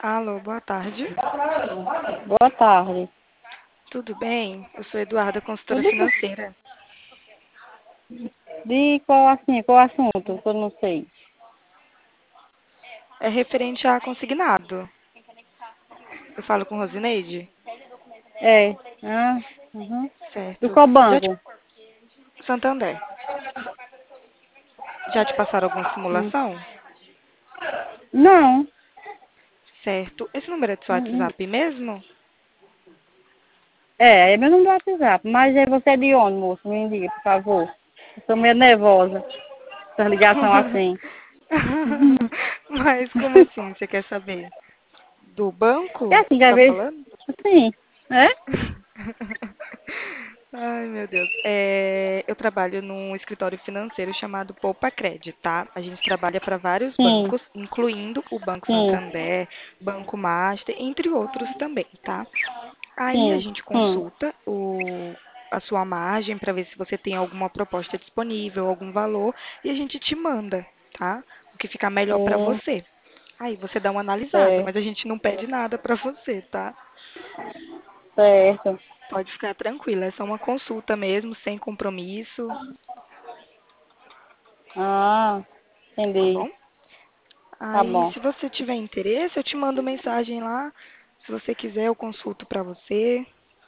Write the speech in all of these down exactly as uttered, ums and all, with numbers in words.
Alô, boa tarde. Boa tarde. Tudo bem? Eu sou Eduarda, consultora Tudo bem? financeira. De qual assim, qual assunto? Que eu não sei. É referente a consignado. Eu falo com Rosineide? É. Ah, uhum. Do Certo. qual Já te... banco? Santander. Já te passaram alguma Hum. simulação? Não. Certo. Esse número é do seu Uhum. WhatsApp mesmo? É, é meu número do WhatsApp. Mas é você é de onde, moço? Me indica, por favor. Eu tô meio nervosa. Essa ligação assim. Mas como assim? Você quer saber? Do É banco? assim, Você quer tá ver? falando? Sim. É? Ai, meu Deus. É, eu trabalho num escritório financeiro chamado Poupa Cred, tá? A gente trabalha para vários Sim. bancos, incluindo o Banco Sim. Santander, Banco Master, entre outros também, tá? Aí a Sim. gente Sim. consulta o, a sua margem para ver se você tem alguma proposta disponível, algum valor, e a gente te manda, tá? O que ficar melhor para Sim. você. Aí você dá uma analisada, Certo. mas a gente não pede nada para você, tá? Certo. Pode ficar tranquila, é só uma consulta mesmo, sem compromisso, Ah, tá entendi. bom? Tá Aí, bom. se você tiver interesse, eu te mando mensagem lá. Se você quiser, eu consulto pra você.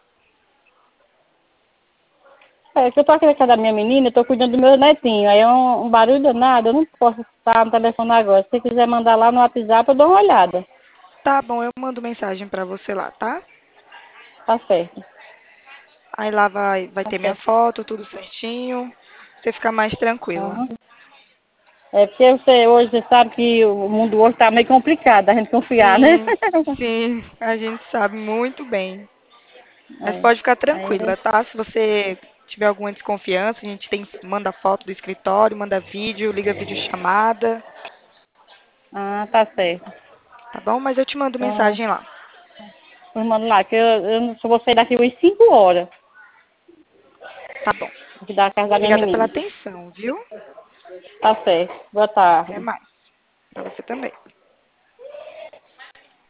É, que eu tô aqui na casa da minha menina, eu tô cuidando do meu netinho. Aí é um, um barulho danado, eu não posso estar no telefone agora. Se você quiser mandar lá no WhatsApp, eu dou uma olhada. Tá bom, eu mando mensagem pra você lá, tá? Tá certo. Aí lá vai, vai Tá ter minha certo. foto, tudo certinho. Você ficar mais tranquila. Aham. É porque você, hoje você sabe que o mundo hoje tá meio complicado, a gente confiar, né? Sim, sim, a gente sabe muito bem. Mas É. pode ficar Aí, tranquila, tá? Se você tiver alguma desconfiança, a gente tem, manda foto do escritório, manda vídeo, liga videochamada, ah, tá certo. tá bom? Mas eu te mando Então, mensagem lá. pois manda lá, que eu, eu só vou sair daqui umas cinco horas, Tá bom. aqui da casa da minha Obrigada pela menina. atenção, viu? Tá certo. Boa Até tarde. mais. Pra você também.